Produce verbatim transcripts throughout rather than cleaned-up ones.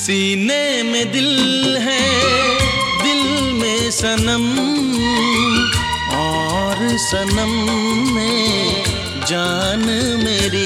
सीने में दिल है, दिल में सनम, और सनम में जान मेरी।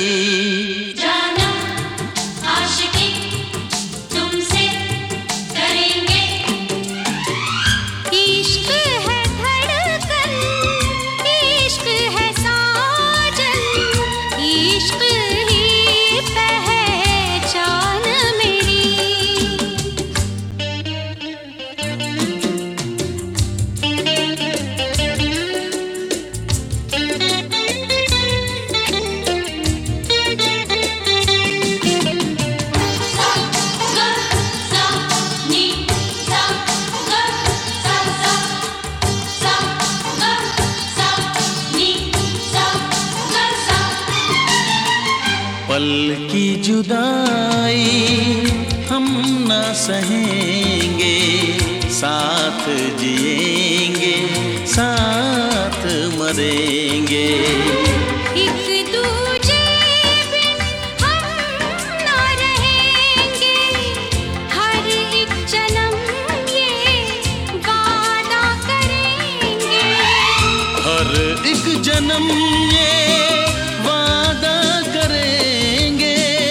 पल की जुदाई हम न सहेंगे, साथ जिएंगे, साथ मरेंगे। एक दूजे बिन हम न रहेंगे, हर एक जन्म ये वादा करेंगे। हर एक जन्म ये वादा करेंगे।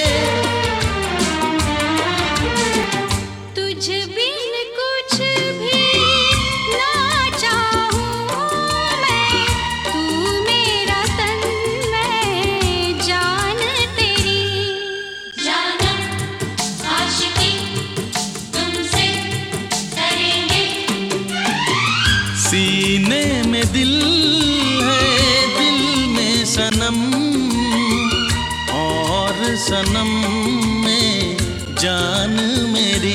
तुझ बिन कुछ भी ना चाहूं मैं, तू मेरा तन, मैं जान तेरी। जानम आशिकी तुमसे करेंगे। सीने में दिल है, दिल में सनम, और सनम में जान मेरी।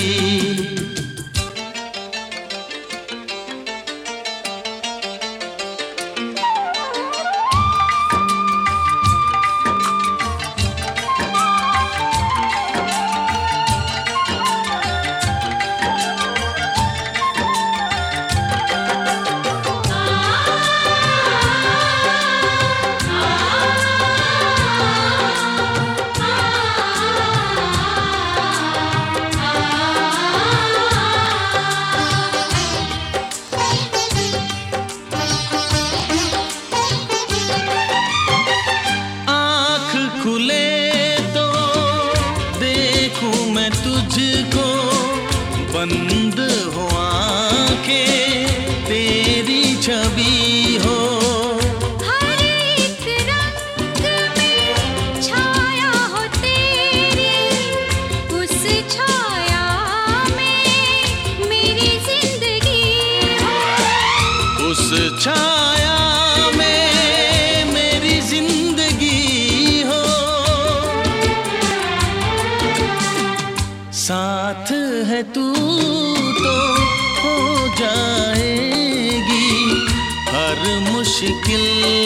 खुले तो देखूं मैं तुझको, बंद हो आंखें तेरी छवि हो। हर एक रंग में छाया हो तेरी, उस छाया में मेरी जिंदगी हो। उस छाया में मेरी जिंदगी हो। साथ है तू तो हो जाएगी हर मुश्किल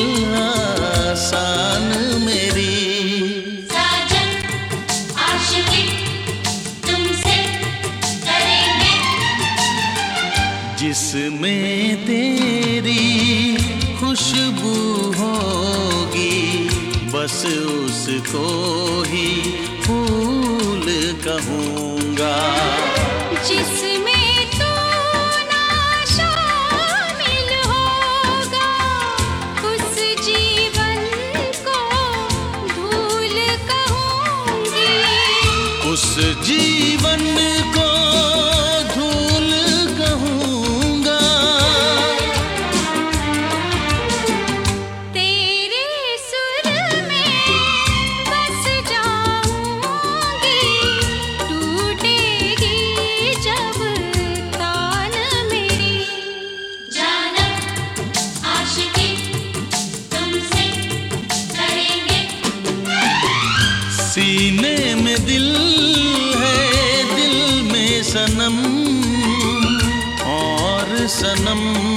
आसान मेरी। साजन आशिकी तुमसे करेंगे। जिसमें तेरी खुशबू होगी, बस उसको ही फूल कहूँगा। जिसमें तू ना शामिल होगा, उस जीवन को धूल कहूँगी। उस जीवन को धूल कहूँगा। तेरे सुर में बस जाऊंगी, टूटेगी जब ताल मेरी। जानम आशिकी तुमसे करेंगे। सीने में दिल है, दिल में सनम, और सनम